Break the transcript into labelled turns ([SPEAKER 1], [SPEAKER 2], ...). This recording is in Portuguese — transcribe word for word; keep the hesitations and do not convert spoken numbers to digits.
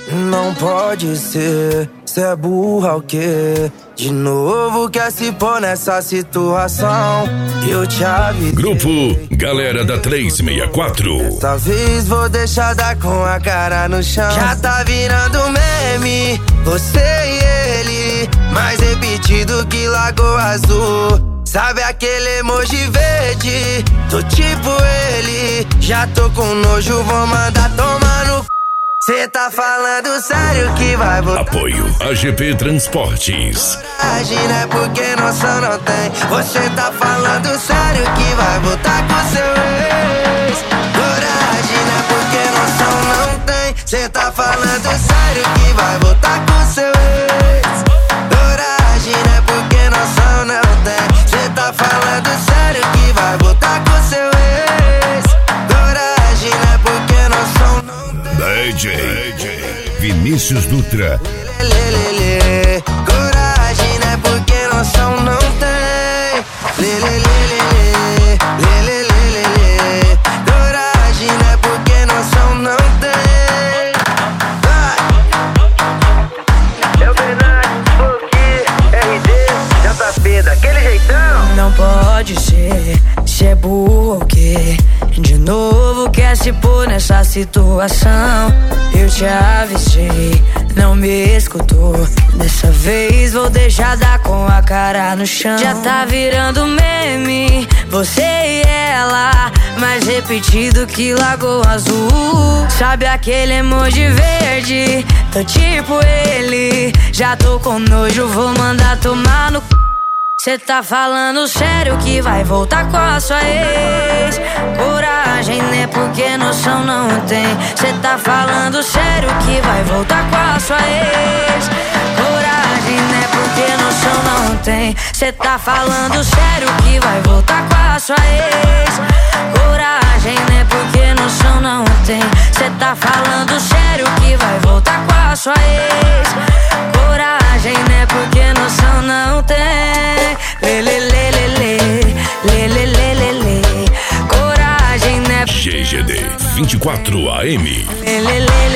[SPEAKER 1] Não pode ser, cê é burra o quê? De novo quer se pôr nessa situação. Eu te avisei.
[SPEAKER 2] Grupo Galera da trezentos e sessenta e quatro.
[SPEAKER 1] Dessa vez vou deixar dar com a cara no chão. Já tá virando meme, você e ele, mais repetido que Lagoa Azul. Sabe aquele emoji verde? Tô tipo ele, já tô com nojo, vou mandar tomar no c... Cê tá falando sério que vai voltar?
[SPEAKER 2] Apoio A G P Transportes.
[SPEAKER 1] Coragem, né? Porque noção não tem. Você tá falando sério que vai voltar com seu ex? Coragem, né? Porque noção não tem. Cê tá falando sério que vai voltar com seu ex? Coragem, né? Porque noção não tem. Cê tá falando sério que vai voltar com seu ex? Coragem, né? Porque noção não tem.
[SPEAKER 2] D J Vinícius Dutra.
[SPEAKER 1] Lê, lê, lê. Coragem, né? Porque noção não tem. Lê, lê, lê, lê, lê, lê, lê, lê, lê. Coragem, né? Porque noção não tem. Vai. É o Bernardo, Boqui, R D, J P, daquele jeitão.
[SPEAKER 3] Não pode ser, cê é burro ou quê? De novo quer se pôr nessa situação. Eu te avisei, não me escutou. Dessa vez vou deixar dar com a cara no chão. Já tá virando meme, você e ela, mais repetido que Lagoa Azul. Sabe aquele emoji verde? Tô tipo ele, já tô com nojo, vou mandar tomar no c... Cê tá falando sério que vai voltar com a sua ex? Coragem, né? Porque noção não tem. Cê tá falando sério que vai voltar com a sua ex? Coragem, né? Porque noção não tem. Cê tá falando sério que vai voltar com a sua ex? Coragem, né? Porque noção não tem. Cê tá falando sério que vai voltar com a sua ex? Coragem, né? Porque noção não tem. Lê, lê, lê, lê, lê, lê, lê, lê, lê, lê. Coragem, né?
[SPEAKER 2] G G D vinte e quatro A M.
[SPEAKER 3] Lê, lê, lê,